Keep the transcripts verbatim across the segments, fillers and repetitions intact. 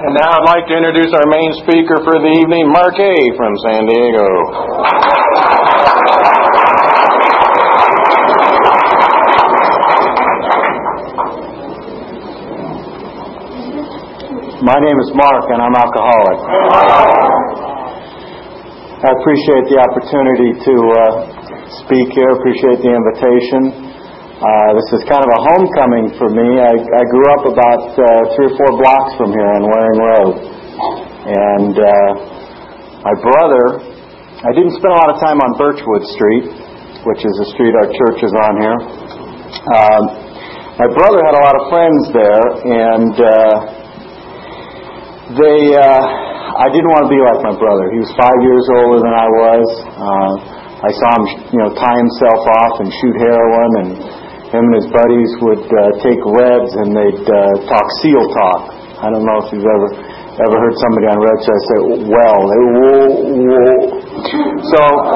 And now I'd like to introduce our main speaker for the evening, Mark A. from San Diego. My name is Mark, and I'm alcoholic. I appreciate the opportunity to uh, speak here. Appreciate the invitation. Uh, this is kind of a homecoming for me. I, I grew up about uh, three or four blocks from here on Waring Road. And uh, my brother, I didn't spend a lot of time on Birchwood Street, which is the street our church is on here. Um, my brother had a lot of friends there, and uh, they, uh, I didn't want to be like my brother. He was five years older than I was. Uh, I saw him, you know, tie himself off and shoot heroin, and him and his buddies would uh, take Reds and they'd uh, talk SEAL talk. I don't know if you've ever ever heard somebody on Red Show say, well, they whoa, whoa. So,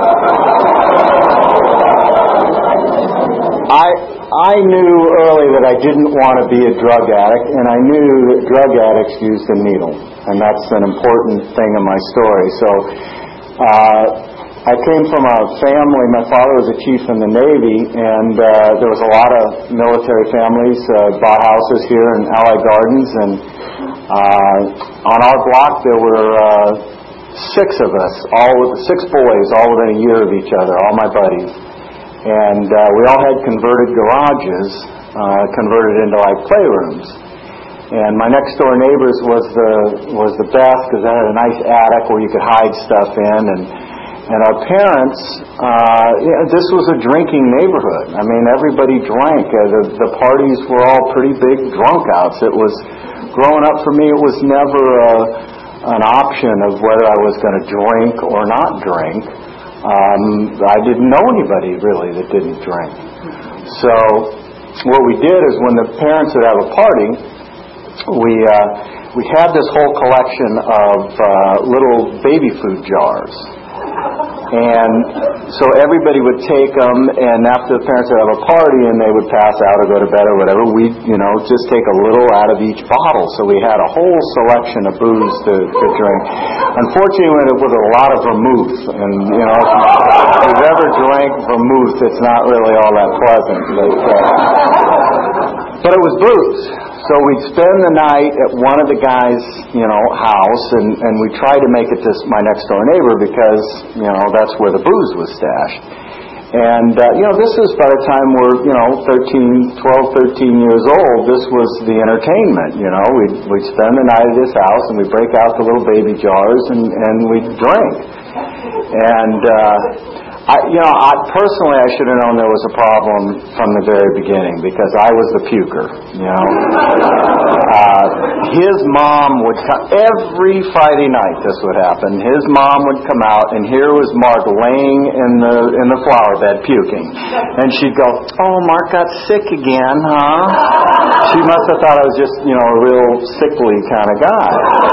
I I knew early that I didn't want to be a drug addict, and I knew that drug addicts used a needle, and that's an important thing in my story. So, uh, I came from a family, my father was a chief in the Navy, and uh, there was a lot of military families, uh, bought houses here in Allied Gardens, and uh, on our block there were uh, six of us, all with, six boys, all within a year of each other, all my buddies. And uh, we all had converted garages, uh, converted into like playrooms. And my next door neighbors was the, was the best because they had a nice attic where you could hide stuff in, and And our parents, uh, yeah, this was a drinking neighborhood. I mean, everybody drank. Uh, the, the parties were all pretty big drunkouts. It was, growing up for me, it was never uh, an option of whether I was going to drink or not drink. Um, I didn't know anybody, really, that didn't drink. So what we did is when the parents would have a party, we, uh, we had this whole collection of uh, little baby food jars. And so everybody would take them, and after the parents would have a party and they would pass out or go to bed or whatever, we'd, you know, just take a little out of each bottle. So we had a whole selection of booze to, to drink. Unfortunately, it was a lot of vermouth. And, you know, if you've ever drank vermouth, it's not really all that pleasant. But, uh, but it was booze. So we'd spend the night at one of the guys', you know, house, and, and we tried to make it to my next door neighbor because, you know, that's where the booze was stashed. And, uh, you know, this is by the time we're, you know, thirteen, twelve, thirteen years old, this was the entertainment, you know. We'd, we'd spend the night at his house, and we'd break out the little baby jars, and, and we'd drink. And, uh, I, you know, I, personally, I should have known there was a problem from the very beginning because I was the puker, you know. Uh, his mom would come, every Friday night this would happen, his mom would come out, and here was Mark laying in the in the flower bed puking. And she'd go, oh, Mark got sick again, huh? She must have thought I was just, you know, a real sickly kind of guy.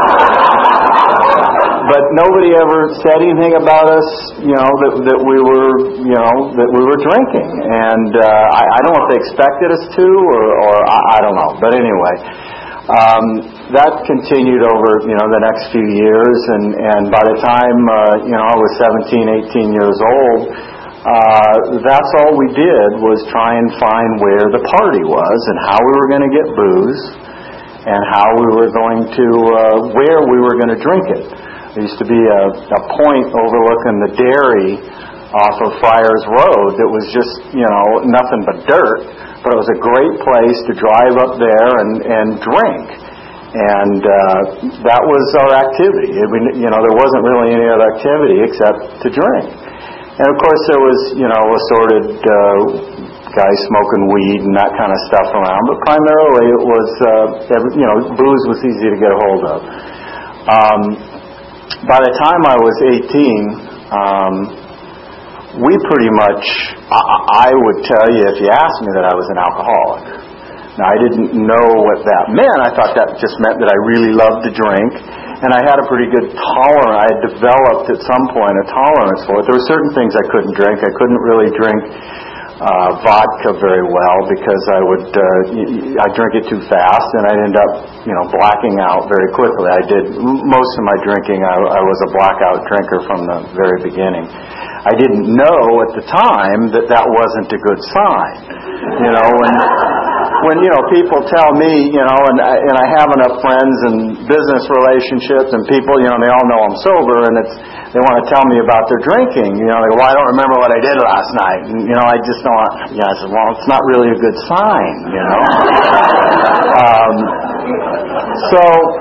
But nobody ever said anything about us, you know, that, that we were, you know, that we were drinking. And uh, I, I don't know if they expected us to, or, or I, I don't know. But anyway, um, that continued over, you know, the next few years. And, and by the time, uh, you know, I was seventeen, eighteen years old, uh, that's all we did was try and find where the party was and how we were going to get booze and how we were going to, uh, where we were going to drink it. There used to be a, a point overlooking the dairy off of Friars Road that was just, you know, nothing but dirt, but it was a great place to drive up there and, and drink. And uh, that was our activity. It, you know, there wasn't really any other activity except to drink. And of course there was, you know, assorted uh, guys smoking weed and that kind of stuff around, but primarily it was, uh, every, you know, booze was easy to get a hold of. Um, By the time I was eighteen, um, we pretty much, I, I would tell you if you asked me that I was an alcoholic. Now, I didn't know what that meant. I thought that just meant that I really loved to drink, and I had a pretty good tolerance. I had developed at some point a tolerance for it. There were certain things I couldn't drink. I couldn't really drink uh, vodka very well because I would uh, I drink it too fast and I'd end up you know blacking out very quickly. I did most of my drinking. I, I was a blackout drinker from the very beginning. I didn't know at the time that that wasn't a good sign. You know when. When, you know, people tell me, you know, and I, and I have enough friends and business relationships and people, you know, they all know I'm sober and it's, they want to tell me about their drinking. You know, they go, well, I don't remember what I did last night. And, you know, I just don't, you know, I said, well, it's not really a good sign, you know. um, so,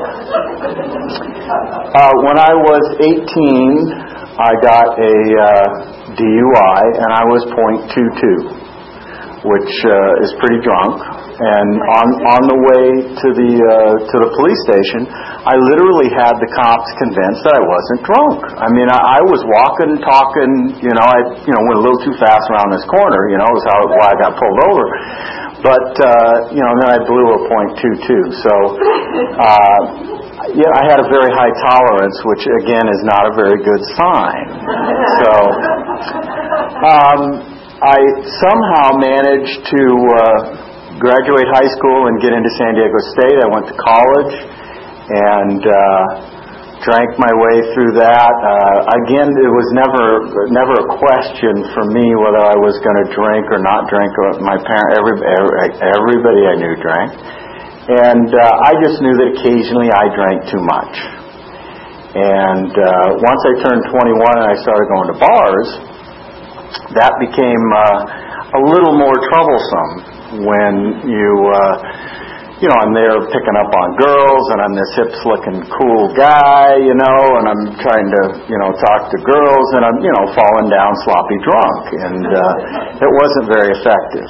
uh, when I was eighteen, I got a uh, D U I and I was point two two, which uh, is pretty drunk. And on on the way to the uh, to the police station, I literally had the cops convinced that I wasn't drunk. I mean, I, I was walking, talking, you know, I you know went a little too fast around this corner, you know, is how why I got pulled over. But uh, you know, then I blew a point two two. So uh, yeah, I had a very high tolerance, which again is not a very good sign. So um, I somehow managed to. Uh, graduate high school and get into San Diego State. I went to college and uh, drank my way through that. Uh, again, it was never never a question for me whether I was going to drink or not drink. My parent, every, everybody I knew drank, and uh, I just knew that occasionally I drank too much. And uh, once I turned twenty-one and I started going to bars, that became uh, a little more troublesome. When you, uh, you know, I'm there picking up on girls, and I'm this hip-looking cool guy, you know, and I'm trying to, you know, talk to girls, and I'm, you know, falling down sloppy drunk, and uh, it wasn't very effective.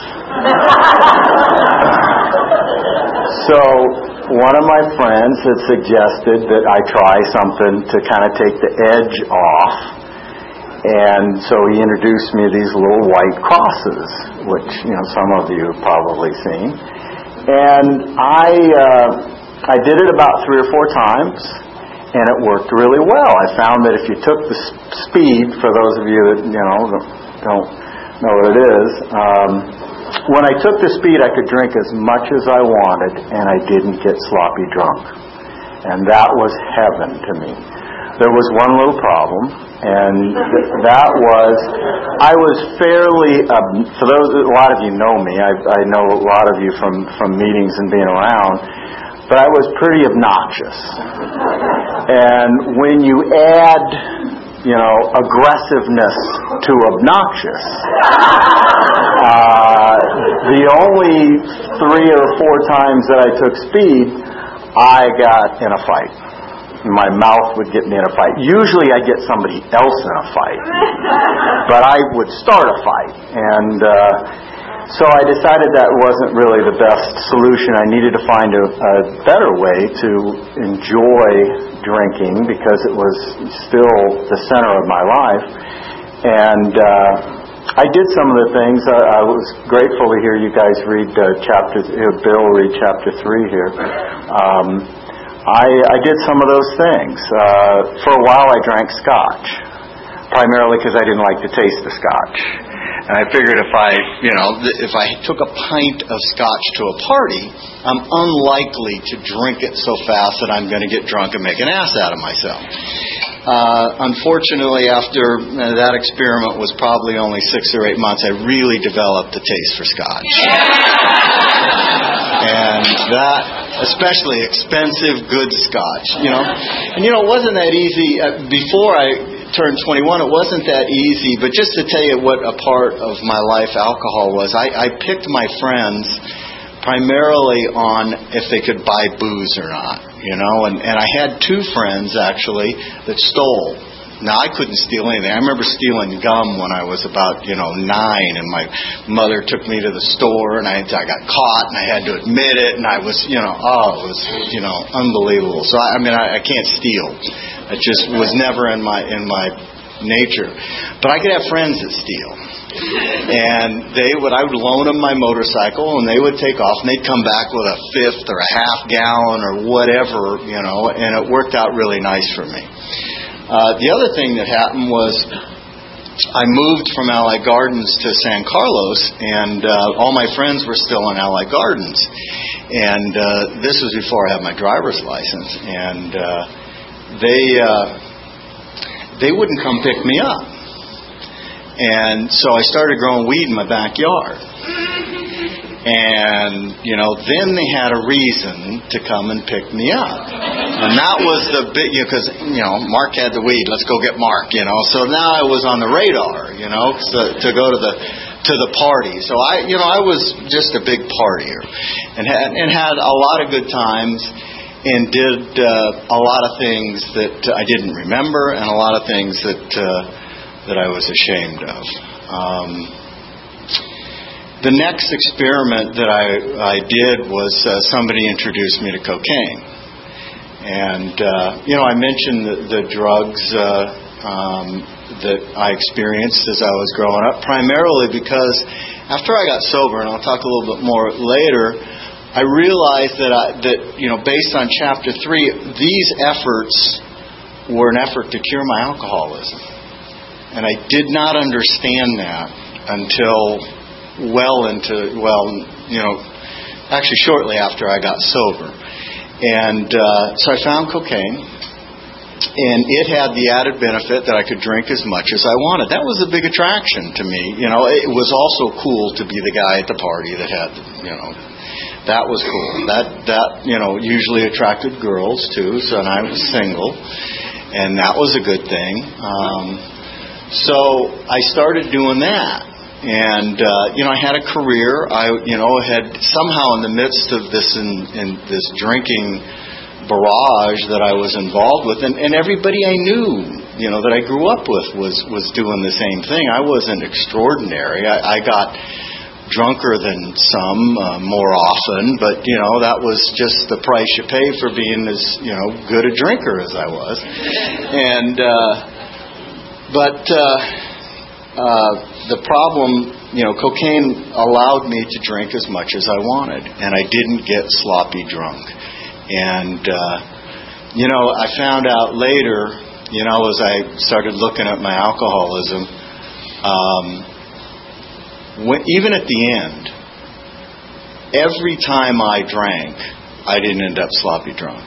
So one of my friends had suggested that I try something to kind of take the edge off. And so he introduced me to these little white crosses, which, you know, some of you have probably seen. And I uh, I did it about three or four times, and it worked really well. I found that if you took the speed, for those of you that, you know, don't know what it is, um, when I took the speed, I could drink as much as I wanted, and I didn't get sloppy drunk. And that was heaven to me. There was one little problem, and th- that was I was fairly, uh, for those, a lot of you know me, I, I know a lot of you from, from meetings and being around, but I was pretty obnoxious. And when you add, you know, aggressiveness to obnoxious, uh, the only three or four times that I took speed, I got in a fight. My mouth would get me in a fight. Usually I get somebody else in a fight, but I would start a fight. And uh, so I decided that wasn't really the best solution. I needed to find a, a better way to enjoy drinking because it was still the center of my life. And uh, I did some of the things. I, I was grateful to hear you guys read uh, chapter, uh, Bill read chapter three here. Um, I, I did some of those things. Uh, for a while I drank scotch, primarily because I didn't like the taste of scotch. And I figured if I, you know, if I took a pint of scotch to a party, I'm unlikely to drink it so fast that I'm going to get drunk and make an ass out of myself. Uh, unfortunately, after uh, that experiment was probably only six or eight months, I really developed a taste for scotch. And that, especially expensive, good scotch, you know. And, you know, it wasn't that easy. Uh, before I turned twenty-one, it wasn't that easy. But just to tell you what a part of my life alcohol was, I, I picked my friends primarily on if they could buy booze or not, you know. And, and I had two friends, actually, that stole. Now, I couldn't steal anything. I remember stealing gum when I was about, you know, nine, and my mother took me to the store, and I, I got caught, and I had to admit it, and I was, you know, oh, it was, you know, unbelievable. So, I, I mean, I, I can't steal. It just was never in my in my nature. But I could have friends that steal. And they would, I would loan them my motorcycle, and they would take off, and they'd come back with a fifth or a half gallon or whatever, you know, and it worked out really nice for me. Uh, the other thing that happened was I moved from Allied Gardens to San Carlos, and uh, all my friends were still in Allied Gardens. And uh, this was before I had my driver's license. And uh, they uh, they wouldn't come pick me up. And so I started growing weed in my backyard. And, you know, then they had a reason to come and pick me up. And that was the big, you know, because, you know, Mark had the weed, let's go get Mark, you know. So now I was on the radar, you know, so, to go to the to the party. So I, you know, I was just a big partier and had, and had a lot of good times and did uh, a lot of things that I didn't remember and a lot of things that, uh, that I was ashamed of. Um, The next experiment that I, I did was uh, somebody introduced me to cocaine. And, uh, you know, I mentioned the, the drugs uh, um, that I experienced as I was growing up, primarily because after I got sober, and I'll talk a little bit more later, I realized that, I, that you know, based on chapter three, these efforts were an effort to cure my alcoholism. And I did not understand that until well into, well, you know, actually shortly after I got sober. And uh, so I found cocaine, and it had the added benefit that I could drink as much as I wanted. That was a big attraction to me. You know, it was also cool to be the guy at the party that had, you know, that was cool. That, that you know, usually attracted girls, too, so and I was single, and that was a good thing. Um, so I started doing that. And, uh, you know, I had a career. I, you know, had somehow in the midst of this in, in this drinking barrage that I was involved with, and, and everybody I knew, you know, that I grew up with was, was doing the same thing. I wasn't extraordinary. I, I got drunker than some uh, more often, but, you know, that was just the price you pay for being as, you know, good a drinker as I was. And, uh, but, uh, uh, the problem, you know, cocaine allowed me to drink as much as I wanted, and I didn't get sloppy drunk. And, uh, you know, I found out later, you know, as I started looking at my alcoholism, um, when, even at the end, every time I drank, I didn't end up sloppy drunk.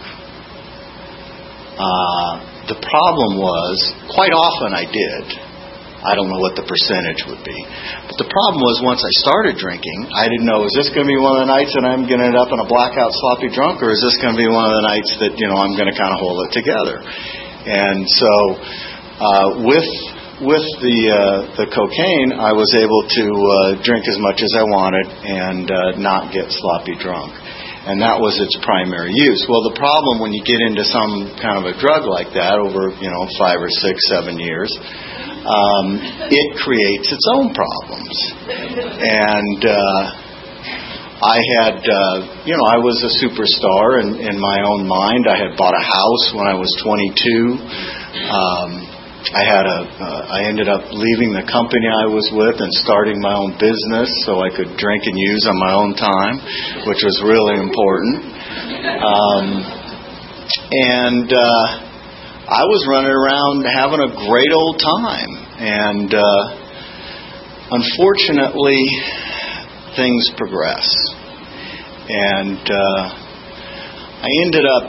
Uh, the problem was, quite often I did. I don't know what the percentage would be. But the problem was, once I started drinking, I didn't know, is this going to be one of the nights that I'm going to end up in a blackout sloppy drunk, or is this going to be one of the nights that, you know, I'm going to kind of hold it together? And so uh, with with the uh, the cocaine, I was able to uh, drink as much as I wanted and uh, not get sloppy drunk. And that was its primary use. Well, the problem when you get into some kind of a drug like that over, you know, five or six, seven years, Um, it creates its own problems. And uh, I had, uh, you know, I was a superstar in, in my own mind. I had bought a house when I was twenty-two. Um, I had a, uh, I ended up leaving the company I was with and starting my own business so I could drink and use on my own time, which was really important. Um, and uh, I was running around having a great old time. And uh, unfortunately, things progress. And uh, I ended up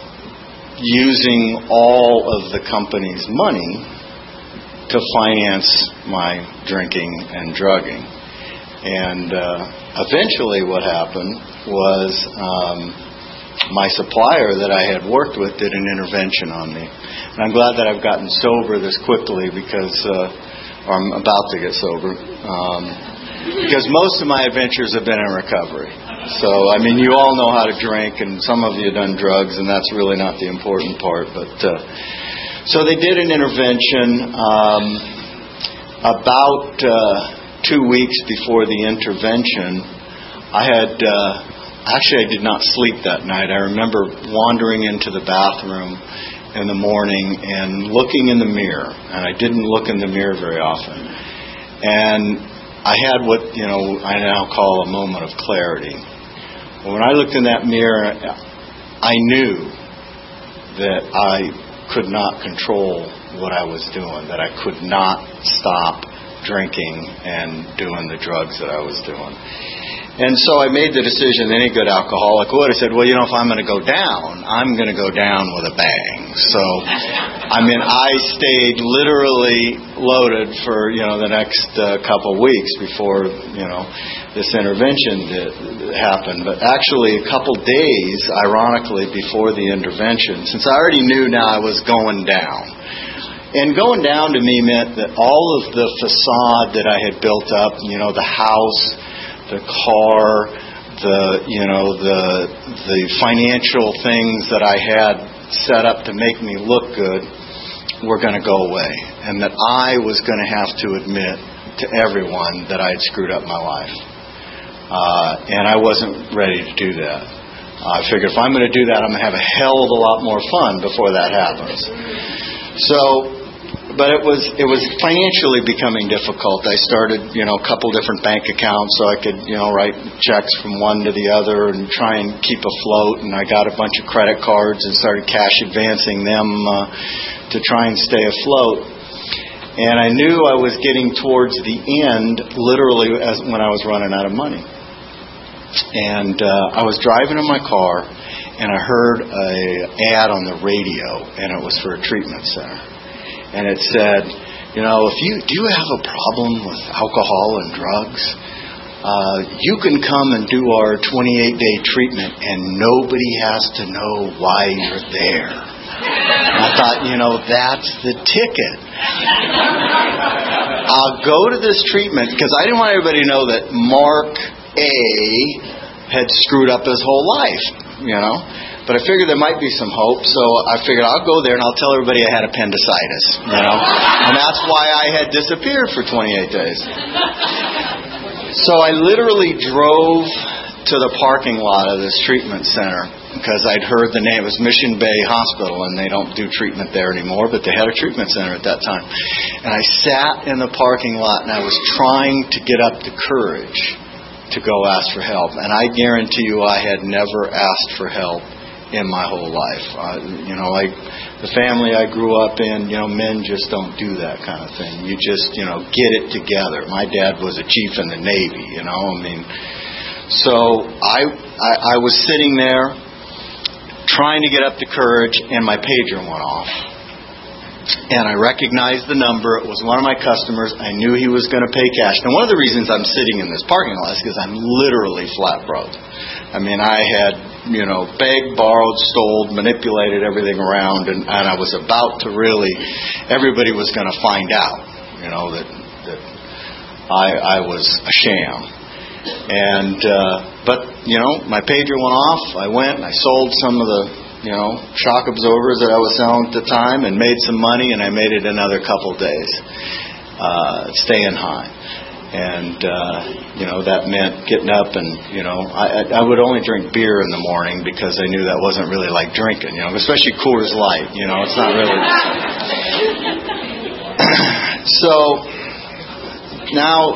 using all of the company's money to finance my drinking and drugging. And uh, eventually what happened was um, my supplier that I had worked with did an intervention on me. And I'm glad that I've gotten sober this quickly because, uh, or I'm about to get sober, um, because most of my adventures have been in recovery. So, I mean, you all know how to drink, and some of you have done drugs, and that's really not the important part. But uh, so they did an intervention. Um, about uh, two weeks before the intervention, I had... Uh, Actually, I did not sleep that night. I remember wandering into the bathroom in the morning and looking in the mirror. And I didn't look in the mirror very often. And I had what, you know, I now call a moment of clarity. When I looked in that mirror, I knew that I could not control what I was doing, that I could not stop drinking and doing the drugs that I was doing. And so I made the decision, any good alcoholic would. I said, well, you know, if I'm going to go down, I'm going to go down with a bang. So, I mean, I stayed literally loaded for, you know, the next uh, couple weeks before, you know, this intervention did, happened. But actually, a couple days, ironically, before the intervention, since I already knew now I was going down. And going down to me meant that all of the facade that I had built up, you know, the house, the car, the, you know, the the financial things that I had set up to make me look good were going to go away. And that I was going to have to admit to everyone that I had screwed up my life. Uh, and I wasn't ready to do that. I figured if I'm going to do that, I'm going to have a hell of a lot more fun before that happens. So... But it was it was financially becoming difficult. I started, you know, a couple different bank accounts so I could, you know, write checks from one to the other and try and keep afloat. And I got a bunch of credit cards and started cash advancing them uh, to try and stay afloat. And I knew I was getting towards the end, literally, as when I was running out of money. And uh, I was driving in my car, and I heard a ad on the radio, and it was for a treatment center. And it said, you know, if you do you have a problem with alcohol and drugs, uh, you can come and do our twenty-eight day treatment and nobody has to know why you're there. And I thought, you know, that's the ticket. I'll go to this treatment because I didn't want everybody to know that Mark A had screwed up his whole life, you know. But I figured there might be some hope, so I figured I'll go there and I'll tell everybody I had appendicitis, you know. And that's why I had disappeared for twenty-eight days. So I literally drove to the parking lot of this treatment center because I'd heard the name. It was Mission Bay Hospital, and they don't do treatment there anymore, but they had a treatment center at that time. And I sat in the parking lot and I was trying to get up the courage to go ask for help. And I guarantee you I had never asked for help in my whole life. Uh, you know, like the family I grew up in, you know, men just don't do that kind of thing. You just, you know, get it together. My dad was a chief in the Navy, you know, I mean, so I, I, I was sitting there trying to get up the courage, and my pager went off. And I recognized the number. It was one of my customers. I knew he was going to pay cash. Now, one of the reasons I'm sitting in this parking lot is because I'm literally flat broke. I mean, I had, you know, begged, borrowed, stole, manipulated everything around, and, and I was about to really, everybody was going to find out, you know, that that I, I was a sham. And, uh, but, you know, my pager went off. I went and I sold some of the, you know, shock absorbers that I was selling at the time and made some money, and I made it another couple days, uh, staying high. And, uh, you know, that meant getting up and, you know, I, I would only drink beer in the morning because I knew that wasn't really like drinking, you know, especially Coors Light, you know, it's not really. So, now,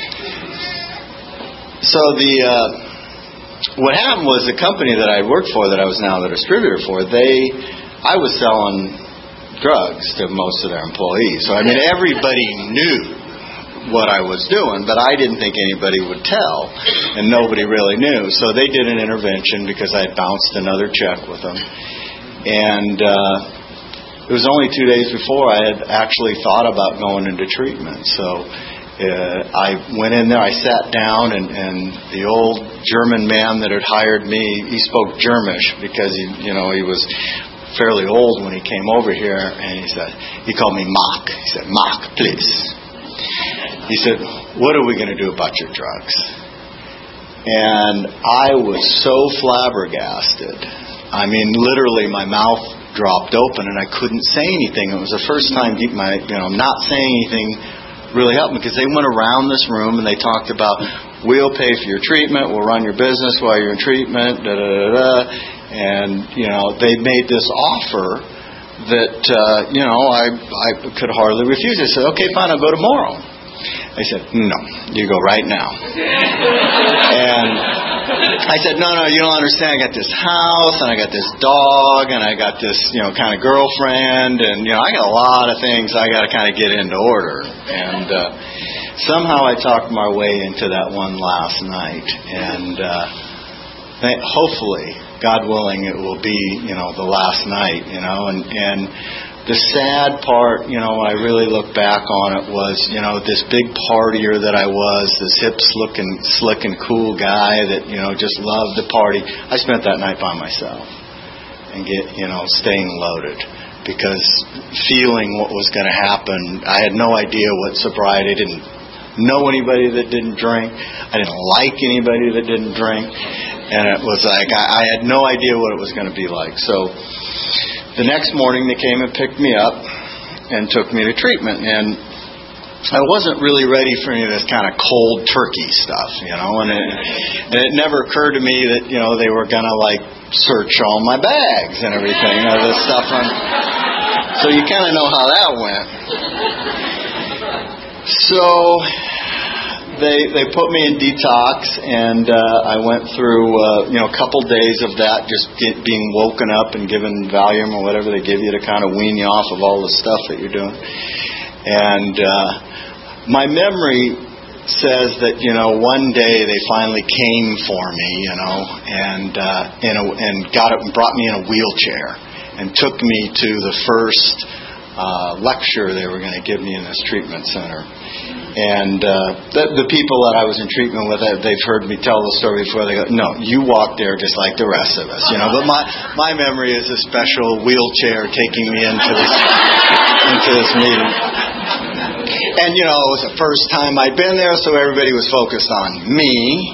so the, uh, what happened was the company that I worked for, that I was now the distributor for, they, I was selling drugs to most of their employees. So, I mean, everybody knew what I was doing, but I didn't think anybody would tell, and nobody really knew. So they did an intervention because I had bounced another check with them. And uh, it was only two days before I had actually thought about going into treatment. So uh, I went in there, I sat down, and, and the old German man that had hired me, he spoke Germish because, he, you know, he was fairly old when he came over here, and he said, he called me Mark. He said, Mark, please. He said, what are we going to do about your drugs? And I was so flabbergasted. I mean, literally my mouth dropped open and I couldn't say anything. It was the first time my, you know, not saying anything really helped me, because they went around this room and they talked about, we'll pay for your treatment, we'll run your business while you're in treatment, da da da da. And, you know, they made this offer that, uh, you know, I, I could hardly refuse. I said, okay, fine, I'll go tomorrow. I said, no, you go right now. And I said, no, no, you don't understand. I got this house, and I got this dog, and I got this, you know, kind of girlfriend, and, you know, I got a lot of things I got to kind of get into order. And uh, somehow I talked my way into that one last night. And uh, hopefully, God willing, it will be, you know, the last night, you know, and, and the sad part, you know, when I really look back on it was, you know, this big partier that I was, this hip-looking, slick and cool guy that, you know, just loved to party. I spent that night by myself and get, you know, staying loaded because feeling what was going to happen. I had no idea what sobriety. I didn't know anybody that didn't drink. I didn't like anybody that didn't drink. And it was like, I, I had no idea what it was going to be like. So the next morning they came and picked me up and took me to treatment. And I wasn't really ready for any of this kind of cold turkey stuff, you know. And it, and it never occurred to me that, you know, they were going to, like, search all my bags and everything. You know, this stuff. On, so you kind of know how that went. So They they put me in detox, and uh, I went through uh, you know a couple days of that, just get, being woken up and given Valium or whatever they give you to kind of wean you off of all the stuff that you're doing. And uh, my memory says that you know one day they finally came for me, you know, and uh, in a, and got it and brought me in a wheelchair and took me to the first uh, lecture they were going to give me in this treatment center. And uh, the, the people that I was in treatment with, they've heard me tell the story before. They go, no, you walk there just like the rest of us, you know. But my my memory is a special wheelchair taking me into this into this meeting. And you know, it was the first time I'd been there, so everybody was focused on me.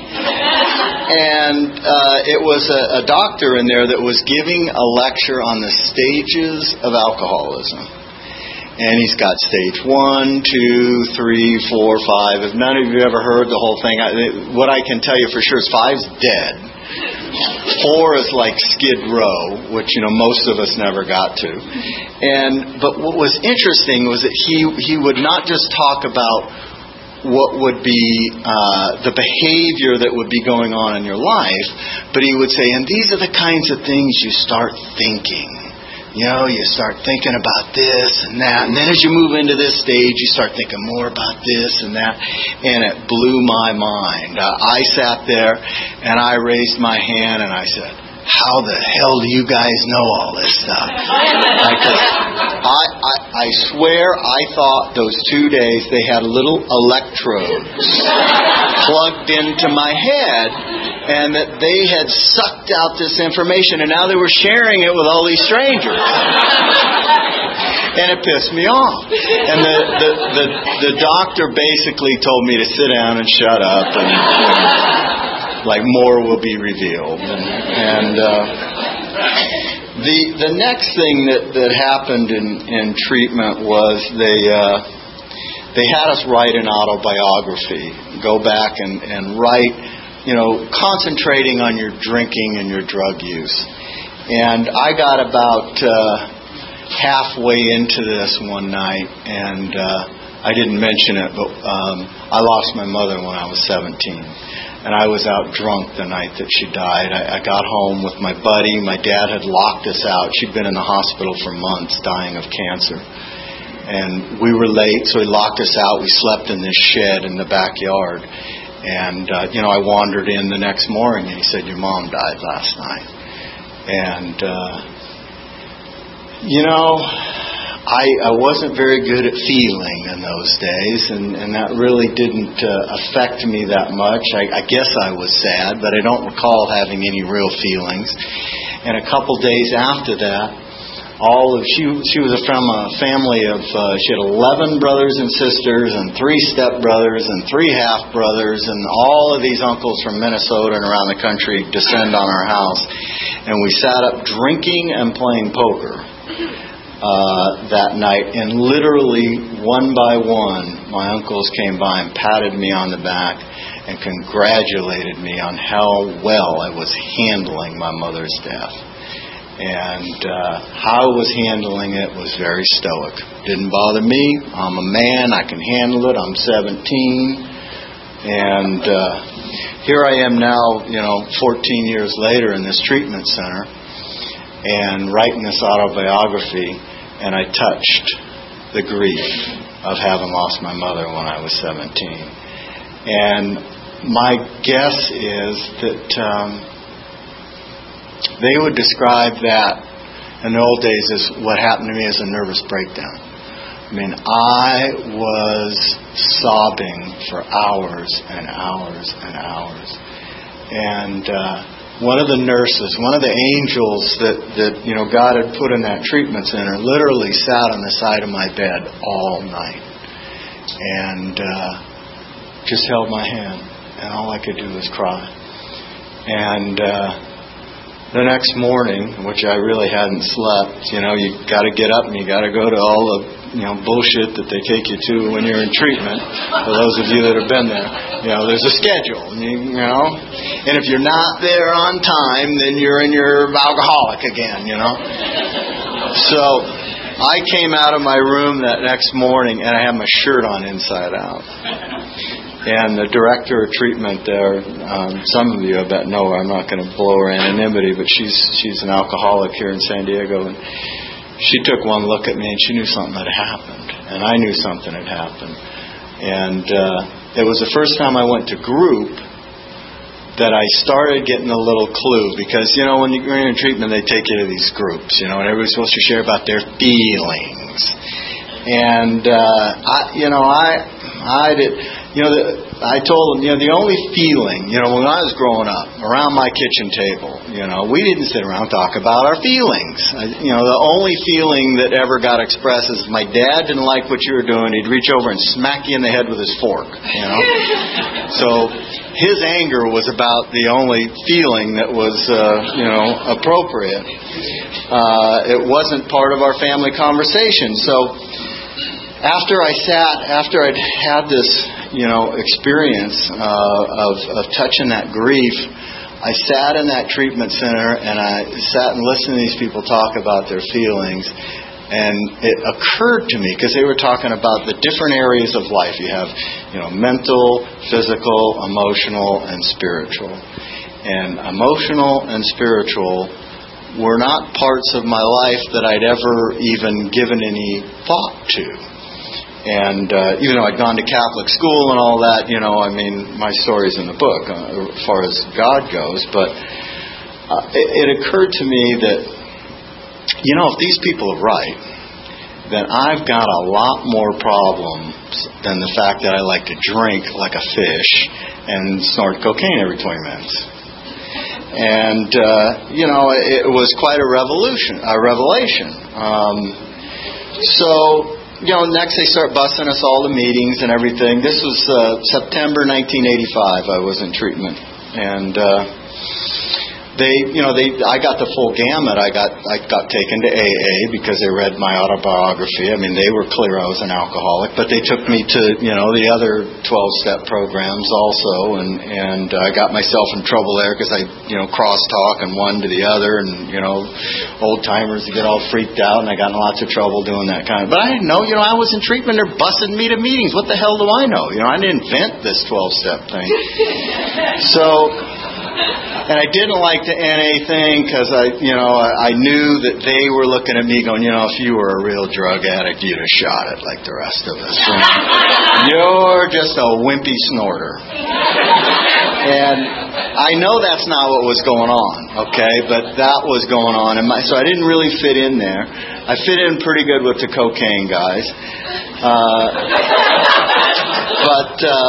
And uh, it was a, a doctor in there that was giving a lecture on the stages of alcoholism. And he's got stage one, two, three, four, five. If none of you ever heard the whole thing, I, what I can tell you for sure is five's dead. Four is like Skid Row, which you know most of us never got to. And but what was interesting was that he he would not just talk about what would be uh, the behavior that would be going on in your life, but he would say, and these are the kinds of things you start thinking. You know, you start thinking about this and that. And then as you move into this stage, you start thinking more about this and that. And it blew my mind. Uh, I sat there and I raised my hand and I said, how the hell do you guys know all this stuff? Like, I, I, I swear I thought those two days they had little electrodes plugged into my head and that they had sucked out this information and now they were sharing it with all these strangers. And it pissed me off. And the, the, the, the doctor basically told me to sit down and shut up and, you know, like more will be revealed. And, and uh, the the next thing that, that happened in, in treatment was they uh, they had us write an autobiography. Go back and, and write, you know, concentrating on your drinking and your drug use. And I got about uh, halfway into this one night, and uh, I didn't mention it, but um, I lost my mother when I was seventeen. And I was out drunk the night that she died. I, I got home with my buddy. My dad had locked us out. She'd been in the hospital for months, dying of cancer. And we were late, so he locked us out. We slept in this shed in the backyard. And, uh, you know, I wandered in the next morning, and he said, your mom died last night. And, uh, you know, I, I wasn't very good at feeling in those days, and, and that really didn't uh, affect me that much. I, I guess I was sad, but I don't recall having any real feelings. And a couple days after that, all of she she was from a family of uh, she had eleven brothers and sisters, and three stepbrothers, and three half brothers, and all of these uncles from Minnesota and around the country descend on our house, and we sat up drinking and playing poker. Uh, that night, and literally one by one my uncles came by and patted me on the back and congratulated me on how well I was handling my mother's death. And uh, how I was handling it was very stoic. Didn't bother me. I'm a man. I can handle it. I'm seventeen. And uh, here I am now, you know, fourteen years later in this treatment center and writing this autobiography, and I touched the grief of having lost my mother when I was seventeen. And my guess is that um, they would describe that in the old days as what happened to me as a nervous breakdown. I mean, I was sobbing for hours and hours and hours. And uh, one of the nurses, one of the angels that, that you know God had put in that treatment center, literally sat on the side of my bed all night and uh, just held my hand, and all I could do was cry. And uh, the next morning, which I really hadn't slept, you know, you got to get up and you got to go to all the you know bullshit that they take you to when you're in treatment. For those of you that have been there, you know, there's a schedule, you, you know, and if you're not there on time, then you're in your alcoholic again, you know. So I came out of my room that next morning and I had my shirt on inside out. And the director of treatment there, um, some of you I bet know her. I'm not going to blow her anonymity, but she's she's an alcoholic here in San Diego. And she took one look at me and she knew something had happened. And I knew something had happened. And uh, it was the first time I went to group that I started getting a little clue. Because, you know, when you're in treatment, they take you to these groups, you know, and everybody's supposed to share about their feelings. And, uh, I, you know, I, I did... You know, the, I told them, you know, the only feeling, you know, when I was growing up, around my kitchen table, you know, we didn't sit around and talk about our feelings. I, you know, the only feeling that ever got expressed is my dad didn't like what you were doing. He'd reach over and smack you in the head with his fork, you know. So his anger was about the only feeling that was, uh, you know, appropriate. Uh, it wasn't part of our family conversation. So after I sat, after I'd had this, you know, experience uh, of, of touching that grief, I sat in that treatment center and I sat and listened to these people talk about their feelings, and it occurred to me, because they were talking about the different areas of life. You have, you know, mental, physical, emotional, and spiritual. And emotional and spiritual were not parts of my life that I'd ever even given any thought to. And uh, even though I'd gone to Catholic school and all that, you know, I mean, my story's in the book uh, as far as God goes. But uh, it, it occurred to me that, you know, if these people are right, then I've got a lot more problems than the fact that I like to drink like a fish and snort cocaine every twenty minutes. And, uh, you know, it was quite a revolution, a revelation. Um, so... You know, next they start busing us all to meetings and everything. This was uh, September nineteen eighty-five. I was in treatment, and uh, they, you know, they. I got the full gamut. I got, I got taken to A A because they read my autobiography. I mean, they were clear I was an alcoholic, but they took me to, you know, the other twelve-step programs also, and and I got myself in trouble there because I, you know, cross-talk and one to the other, and you know, old timers get all freaked out, and I got in lots of trouble doing that kind of. But I didn't know, you know, I was in treatment. They're busting me to meetings. What the hell do I know? You know, I didn't invent this twelve-step thing. So. And I didn't like the N A thing because I, you know, I, I knew that they were looking at me going, you know, if you were a real drug addict, you'd have shot it like the rest of us. You're just a wimpy snorter. And I know that's not what was going on, okay, but that was going on. And my, so I didn't really fit in there. I fit in pretty good with the cocaine guys. Uh, but... Uh,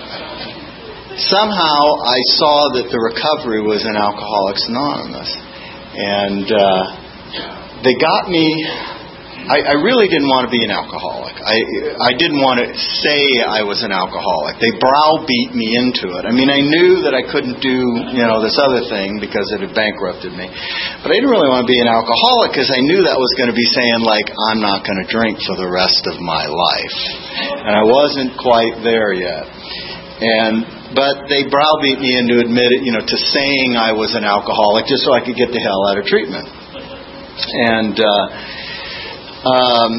Somehow I saw that the recovery was in Alcoholics Anonymous. And uh, they got me... I, I really didn't want to be an alcoholic. I I didn't want to say I was an alcoholic. They browbeat me into it. I mean, I knew that I couldn't do, you know, this other thing because it had bankrupted me. But I didn't really want to be an alcoholic because I knew that was going to be saying, like, I'm not going to drink for the rest of my life. And I wasn't quite there yet. And... But they browbeat me into admit it, you know, to saying I was an alcoholic just so I could get the hell out of treatment. And uh, um,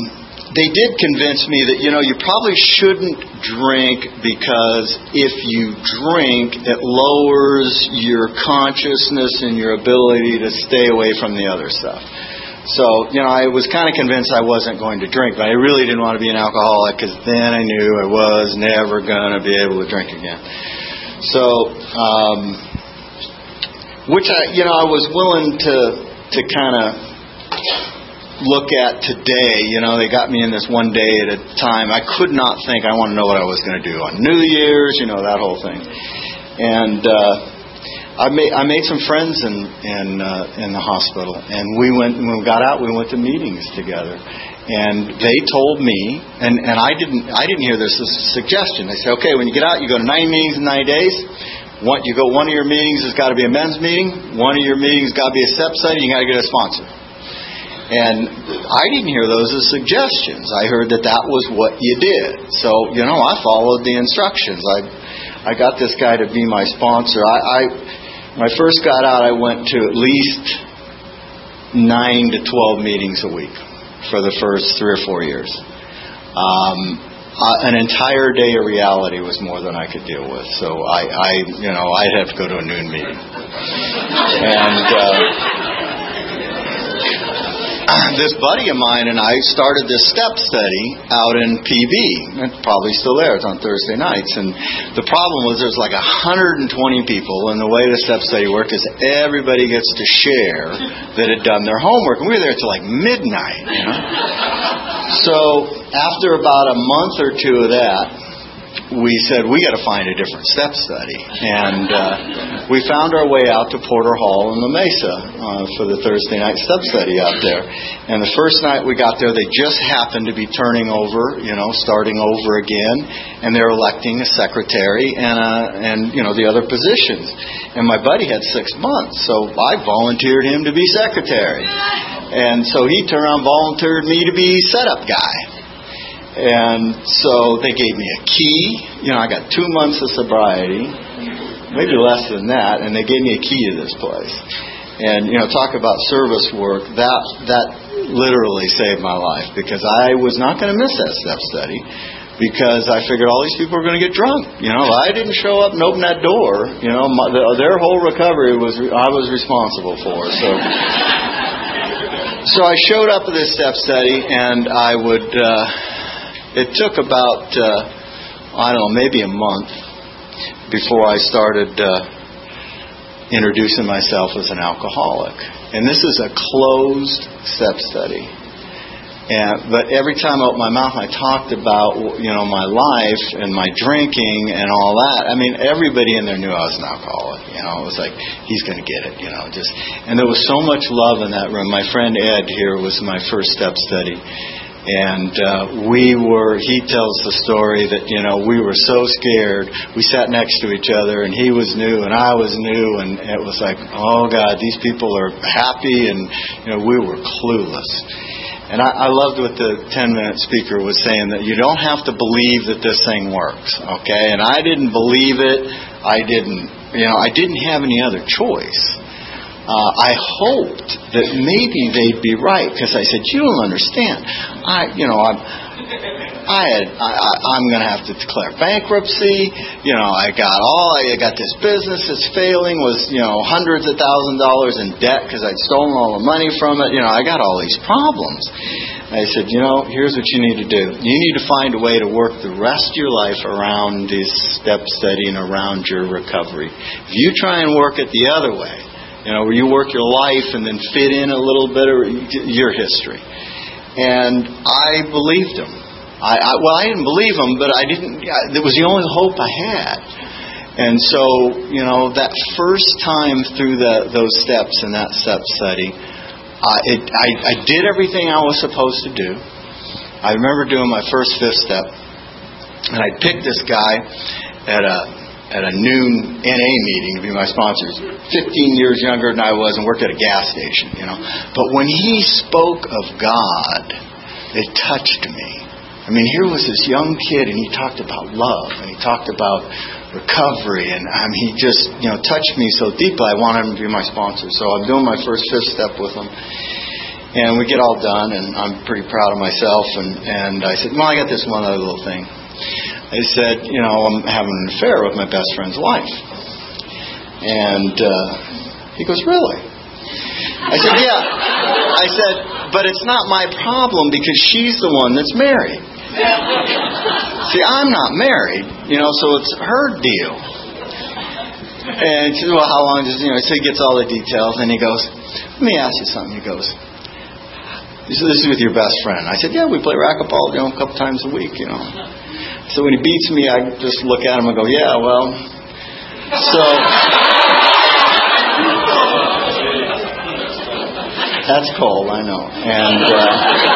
they did convince me that, you know, you probably shouldn't drink because if you drink, it lowers your consciousness and your ability to stay away from the other stuff. So, you know, I was kind of convinced I wasn't going to drink, but I really didn't want to be an alcoholic because then I knew I was never going to be able to drink again. So, um, which I, you know, I was willing to to kind of look at today. You know, they got me in this one day at a time. I could not think. I want to know what I was going to do on New Year's. You know, that whole thing. And uh, I made I made some friends in in uh, in the hospital, and we went when we got out. We went to meetings together, and they told me, and, and I didn't I didn't hear this as a suggestion. They said, okay, when you get out, you go to nine meetings in nine days. One, you go. One of your meetings has got to be a men's meeting. One of your meetings has got to be a step study. You got to get a sponsor. And I didn't hear those as suggestions. I heard that that was what you did. So, you know, I followed the instructions. I I got this guy to be my sponsor. I, I when I first got out, I went to at least nine to twelve meetings a week for the first three or four years. Um, uh, an entire day of reality was more than I could deal with. So I, I you know, I'd have to go to a noon meeting. And uh, this buddy of mine and I started this step study out in P B. It's probably still there. It's on Thursday nights. And the problem was there's like one hundred twenty people, and the way the step study worked is everybody gets to share that had done their homework. And we were there till like midnight, you know. So after about a month or two of that, we said, we got to find a different step study. And uh, we found our way out to Porter Hall in La Mesa uh, for the Thursday night step study out there. And the first night we got there, they just happened to be turning over, you know, starting over again. And they were electing a secretary and, uh, and you know, the other positions. And my buddy had six months, so I volunteered him to be secretary. And so he turned around and volunteered me to be setup guy. And so they gave me a key. You know, I got two months of sobriety, maybe less than that, and they gave me a key to this place. And, you know, talk about service work, that that literally saved my life, because I was not going to miss that step study, because I figured all these people were going to get drunk. You know, if I didn't show up and open that door, you know, my, the, their whole recovery was I was responsible for. So, so I showed up at this step study, and I would... Uh, It took about, uh, I don't know, maybe a month before I started uh, introducing myself as an alcoholic. And this is a closed step study. And, but every time I opened my mouth, I talked about, you know, my life and my drinking and all that. I mean, everybody in there knew I was an alcoholic. You know, it was like, he's going to get it, you know. Just, and there was so much love in that room. My friend Ed here was my first step study. And uh, we were, he tells the story that, you know, we were so scared. We sat next to each other, and he was new and I was new, and it was like, oh God, these people are happy, and, you know, we were clueless. And I, I loved what the ten-minute speaker was saying, that you don't have to believe that this thing works, okay? And I didn't believe it. I didn't, you know, I didn't have any other choice. Uh, I hoped that maybe they'd be right, because I said, you don't understand. I, you know, I'm, I had, I, I'm going to have to declare bankruptcy. You know, I got all, I got this business that's failing, was, you know, hundreds of thousand dollars in debt because I'd stolen all the money from it. You know, I got all these problems. I said, you know, here's what you need to do. You need to find a way to work the rest of your life around this step study and around your recovery. If you try and work it the other way, you know, where you work your life and then fit in a little bit of your history. And I believed him. I, I well, I didn't believe him, but I didn't. It was the only hope I had. And so, you know, that first time through the, those steps in that step study, I, it, I, I did everything I was supposed to do. I remember doing my first fifth step, and I picked this guy at a at a noon N A meeting to be my sponsor. fifteen years younger than I was and worked at a gas station, you know. But when he spoke of God, it touched me. I mean, here was this young kid, and he talked about love, and he talked about recovery, and I mean, he just, you know, touched me so deeply. I wanted him to be my sponsor. So I'm doing my first fifth step with him. And we get all done, and I'm pretty proud of myself. And, and I said, well, I got this one other little thing. I said, you know, I'm having an affair with my best friend's wife. And uh, he goes, really? I said, yeah. I said, but it's not my problem because she's the one that's married. See, I'm not married, you know, so it's her deal. And he said, well, how long does, you know, so he gets all the details, and he goes, let me ask you something. He goes, he said, this is with your best friend. I said, yeah, we play racquetball, you know, a couple times a week, you know. So when he beats me, I just look at him and go, yeah, well, so that's cold, I know. And uh,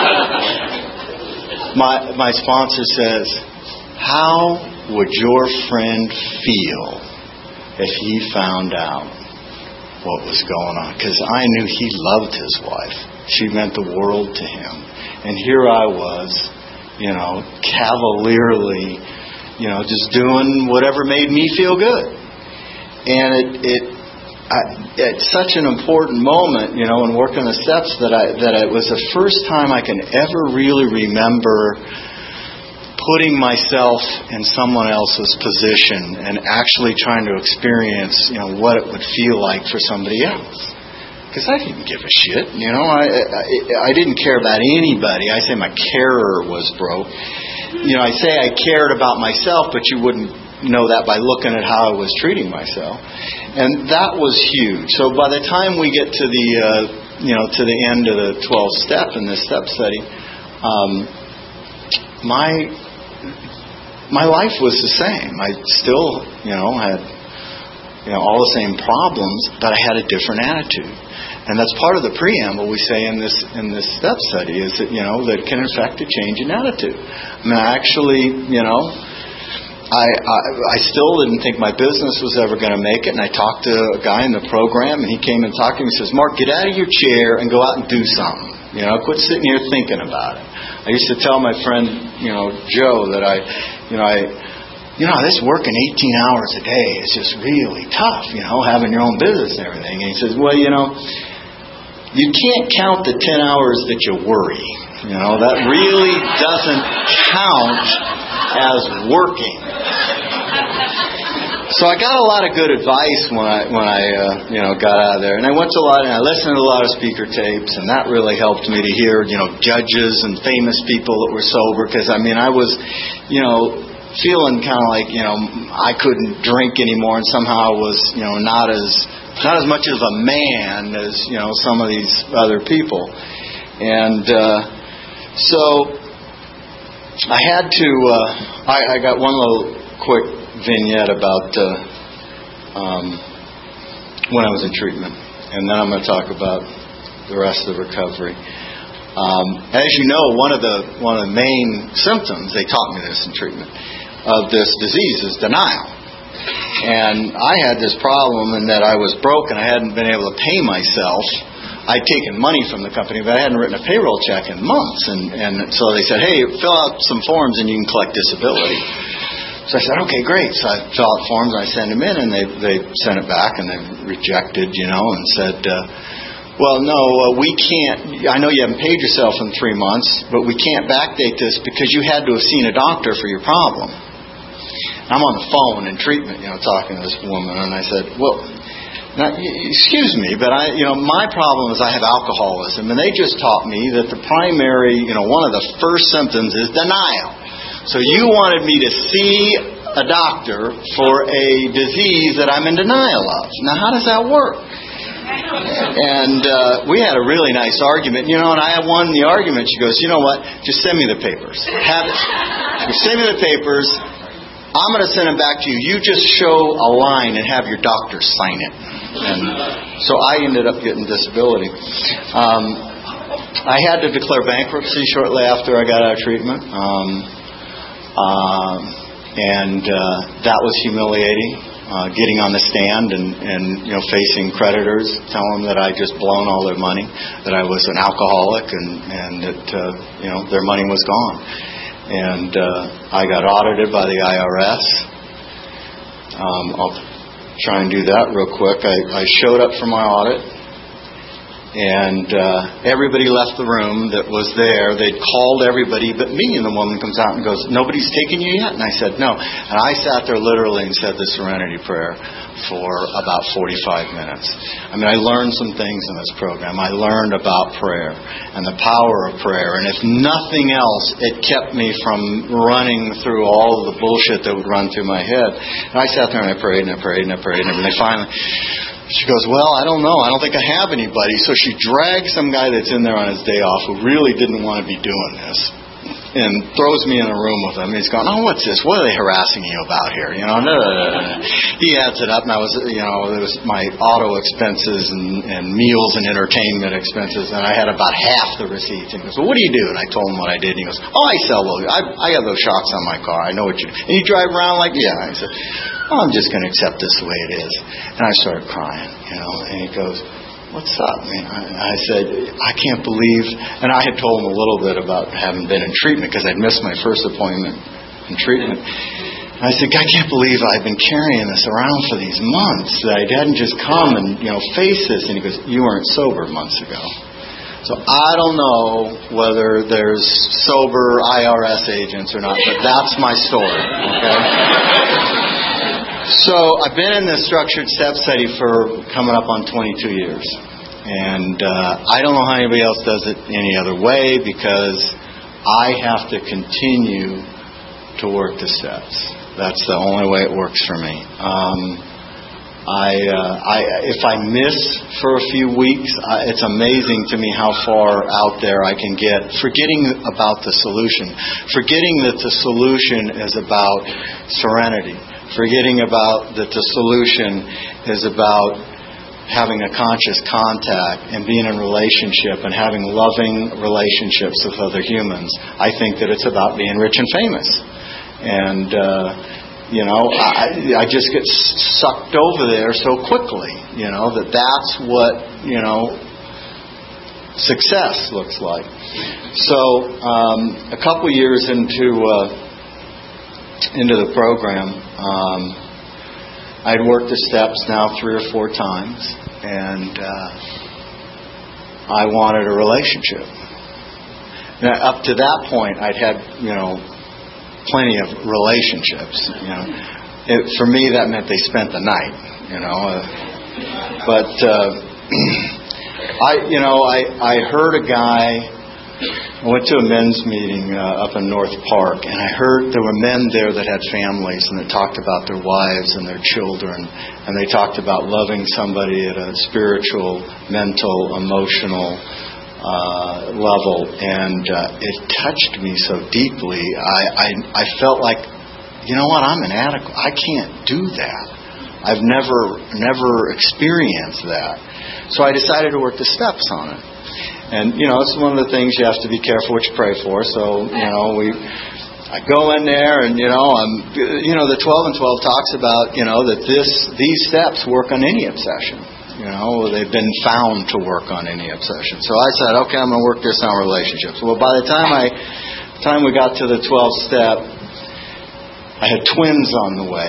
my my sponsor says, how would your friend feel if he found out what was going on? Because I knew he loved his wife. She meant the world to him. And here I was, you know, cavalierly, you know, just doing whatever made me feel good. And it, it I, it's such an important moment, you know, in working the steps that I that it was the first time I can ever really remember putting myself in someone else's position and actually trying to experience, you know, what it would feel like for somebody else. Because I didn't give a shit, you know. I, I I didn't care about anybody. I say my carer was broke. You know, I say I cared about myself, but you wouldn't know that by looking at how I was treating myself. And that was huge. So by the time we get to the, uh, you know, to the end of the twelfth step in this step study, um, my my life was the same. I still, you know, had, you know, all the same problems, but I had a different attitude. And that's part of the preamble we say in this in this step study is that, you know, that it can affect a change in attitude. I mean, I actually, you know, I, I I still didn't think my business was ever going to make it. And I talked to a guy in the program, and he came and talked to me and says, Mark, get out of your chair and go out and do something. You know, quit sitting here thinking about it. I used to tell my friend, you know, Joe, that I, you know, I, you know, this working eighteen hours a day is just really tough, you know, having your own business and everything. And he says, well, you know, you can't count the ten hours that you worry. You know, that really doesn't count as working. So I got a lot of good advice when I when I uh, you know got out of there, and I went to a lot and I listened to a lot of speaker tapes, and that really helped me to hear, you know, judges and famous people that were sober, because I mean I was, you know, feeling kind of like, you know, I couldn't drink anymore, and somehow was, you know, not as not as much of a man as, you know, some of these other people. And uh, so I had to, uh, I, I got one little quick vignette about uh, um, when I was in treatment. And then I'm going to talk about the rest of the recovery. Um, as you know, one of the one of the main symptoms, they taught me this in treatment, of this disease is denial. And I had this problem in that I was broke and I hadn't been able to pay myself. I'd taken money from the company, but I hadn't written a payroll check in months. And, and so they said, hey, fill out some forms and you can collect disability. So I said, okay, great. So I fill out forms and I send them in, and they they sent it back, and they rejected, you know, and said, uh, well, no, uh, we can't, I know you haven't paid yourself in three months, but we can't backdate this because you had to have seen a doctor for your problem. I'm on the phone in treatment, you know, talking to this woman, and I said, well, now, excuse me, but I, you know, my problem is I have alcoholism, and they just taught me that the primary, you know, one of the first symptoms is denial. So you wanted me to see a doctor for a disease that I'm in denial of. Now, how does that work? And uh, we had a really nice argument, you know, and I won the argument. She goes, you know what, just send me the papers. Have it. Send me the papers. I'm going to send them back to you. You just show a line and have your doctor sign it. And so I ended up getting disability. Um, I had to declare bankruptcy shortly after I got out of treatment. Um, um, and uh, that was humiliating. Uh, getting on the stand and, and you know facing creditors, telling them that I just blown all their money, that I was an alcoholic, and and that uh, you know their money was gone. And uh, I got audited by the I R S. Um, I'll try and do that real quick. I, I showed up for my audit, And uh, everybody left the room that was there. They'd called everybody but me, and the woman comes out and goes, "Nobody's taken you yet?" And I said, "No." And I sat there literally and said the Serenity Prayer for about forty-five minutes. I mean, I learned some things in this program. I learned about prayer and the power of prayer. And if nothing else, it kept me from running through all of the bullshit that would run through my head. And I sat there and I prayed and I prayed and I prayed and everything. Finally, she goes, "Well, I don't know. I don't think I have anybody." So she drags some guy that's in there on his day off who really didn't want to be doing this and throws me in a room with him. He's going, "Oh, what's this? What are they harassing you about here?" You know, no, no, no, no. He adds it up, and I was, you know, it was my auto expenses and, and meals and entertainment expenses, and I had about half the receipts. And he goes, "Well, what do you do?" And I told him what I did, and he goes, "Oh, I sell those. I, I have those shocks on my car. I know what you do." And you drive around like, "Yeah." I said, "Oh, I'm just going to accept this the way it is." And I started crying, you know, and he goes, "What's up, man?" I said, "I can't believe," and I had told him a little bit about having been in treatment because I'd missed my first appointment in treatment. And I said, "I can't believe I've been carrying this around for these months, that I hadn't just come and, you know, face this." And he goes, "You weren't sober months ago." So I don't know whether there's sober I R S agents or not, but that's my story, okay? So I've been in this structured step study for coming up on twenty-two years. And uh, I don't know how anybody else does it any other way because I have to continue to work the steps. That's the only way it works for me. Um, I, uh, I, if I miss for a few weeks, I, it's amazing to me how far out there I can get, forgetting about the solution, forgetting that the solution is about serenity. Forgetting about that the solution is about having a conscious contact and being in relationship and having loving relationships with other humans. I think that it's about being rich and famous. And, uh, you know, I, I just get sucked over there so quickly, you know, that that's what, you know, success looks like. So um, a couple years into... Uh, into the program, um, I'd worked the steps now three or four times, and uh, I wanted a relationship. Now, up to that point, I'd had, you know, plenty of relationships. You know, it, for me, that meant they spent the night. You know, uh, but uh, I, you know, I I heard a guy. I went to a men's meeting uh, up in North Park, and I heard there were men there that had families, and they talked about their wives and their children, and they talked about loving somebody at a spiritual, mental, emotional uh, level, and uh, it touched me so deeply. I, I I felt like, you know what, I'm inadequate. I can't do that. I've never never experienced that. So I decided to work the steps on it. And, you know, it's one of the things you have to be careful what you pray for. So, you know, we, I go in there and, you know, I'm, you know, the twelve and twelve talks about, you know, that this, these steps work on any obsession. You know, they've been found to work on any obsession. So I said, okay, I'm going to work this on relationships. Well, by the time I, time we got to the twelfth step, I had twins on the way.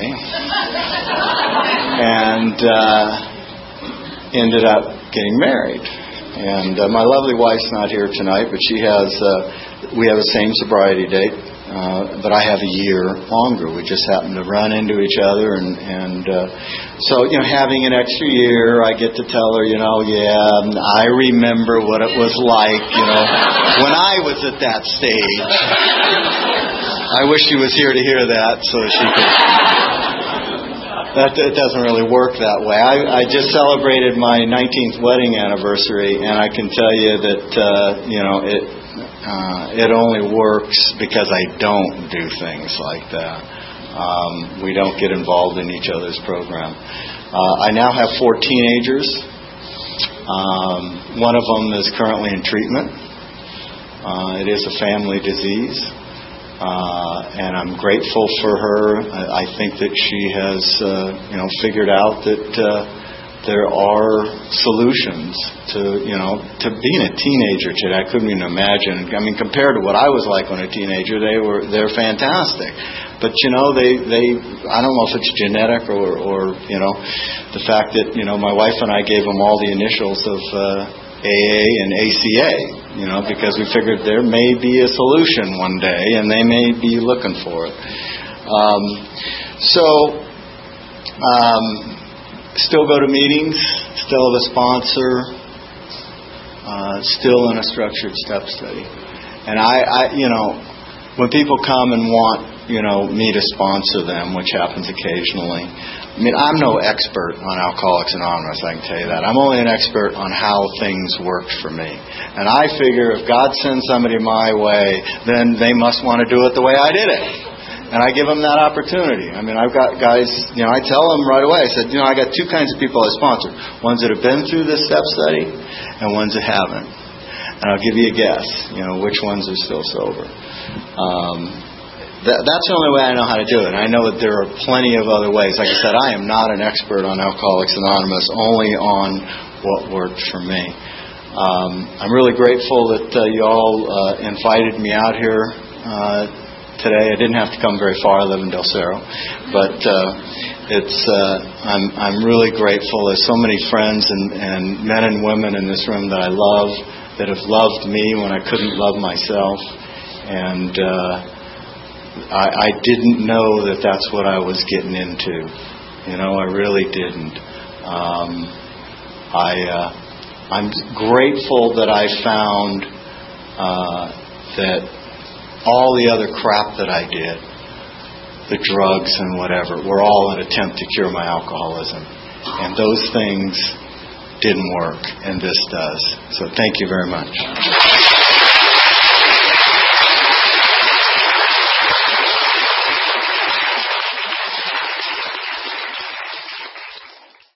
And, uh, ended up getting married. And uh, my lovely wife's not here tonight, but she has, uh, we have the same sobriety date, uh, but I have a year longer. We just happen to run into each other. And, and uh, so, you know, having an extra year, I get to tell her, you know, yeah, I remember what it was like, you know, when I was at that stage. I wish she was here to hear that so she could... That it doesn't really work that way. I, I just celebrated my nineteenth wedding anniversary, and I can tell you that uh, you know it uh, it only works because I don't do things like that. Um, we don't get involved in each other's program. Uh, I now have four teenagers. Um, one of them is currently in treatment. Uh, it is a family disease. Uh, and I'm grateful for her. I, I think that she has, uh, you know, figured out that uh, there are solutions to, you know, to being a teenager today. I couldn't even imagine. I mean, compared to what I was like when a teenager, they were they're fantastic. But you know, they they I don't know if it's genetic or or you know, the fact that you know my wife and I gave them all the initials of uh, A A and A C A, you know, because we figured there may be a solution one day, and they may be looking for it. Um, so, um, still go to meetings, still have a sponsor, uh, still in a structured step study. And I, I, you know, when people come and want, you know, me to sponsor them, which happens occasionally, I mean, I'm no expert on Alcoholics Anonymous, I can tell you that. I'm only an expert on how things worked for me. And I figure if God sends somebody my way, then they must want to do it the way I did it. And I give them that opportunity. I mean, I've got guys, you know, I tell them right away, I said, you know, I got two kinds of people I sponsor. Ones that have been through this step study and ones that haven't. And I'll give you a guess, you know, which ones are still sober. Um, that, that's the only way I know how to do it. I know that there are plenty of other ways. Like I said, I am not an expert on Alcoholics Anonymous, only on what worked for me. Um, I'm really grateful that uh, you all uh, invited me out here uh, today. I didn't have to come very far. I live in Del Cerro, but uh, it's uh, I'm I'm really grateful. There's so many friends and, and men and women in this room that I love, that have loved me when I couldn't love myself, and uh, I, I didn't know that that's what I was getting into. You know, I really didn't. Um, I uh, I'm grateful that I found uh, that all the other crap that I did, the drugs and whatever, were all an attempt to cure my alcoholism. And those things didn't work, and this does. So thank you very much.